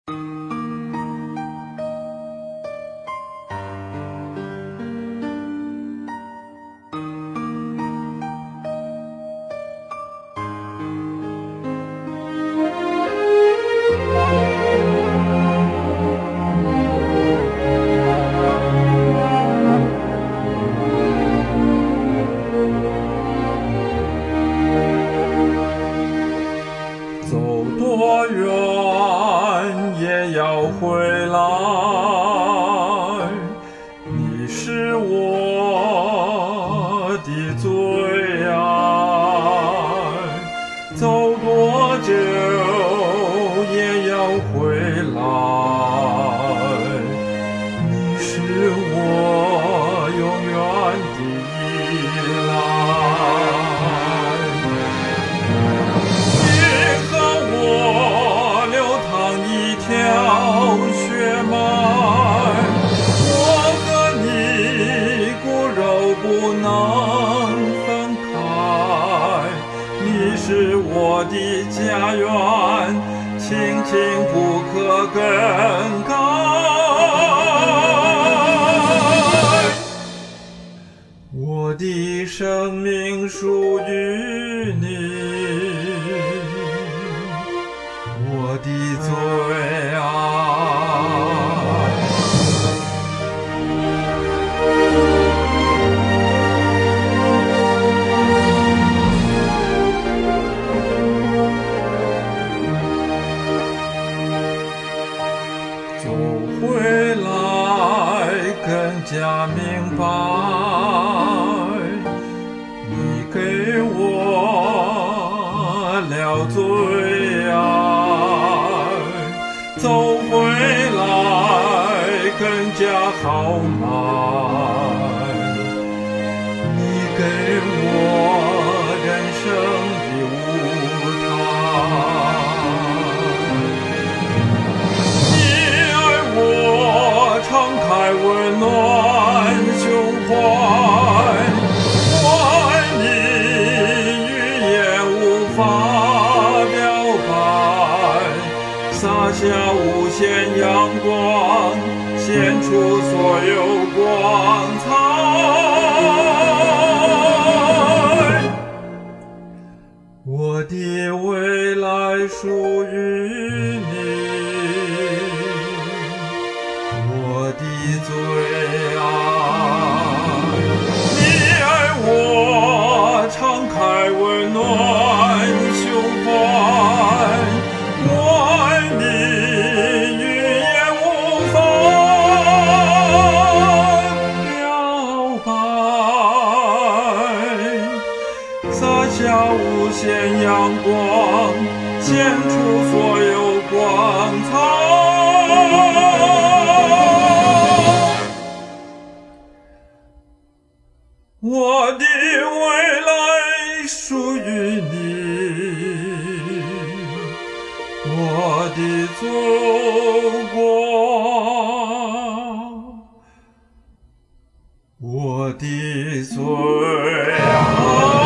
走多远也要回来，你是我的最爱。走多久也要回来，你是我永远的依赖。血脉，我和你骨肉不能分开，你是我的家园，亲情不可更改。我的生命属于你，我的最爱。走回来更加明白，你给我了最爱。走回来更加豪迈，你给我人生的舞台。你爱我敞开温暖胸怀，我爱你语言无法表白，洒下无限阳光，献出所有光彩。我的未来属于你，我的最爱。你爱我敞开温暖胸怀，我爱你语言无法表白，洒下无限阳光，献出所有光彩。我的未来属于你，我的祖国，我的最爱。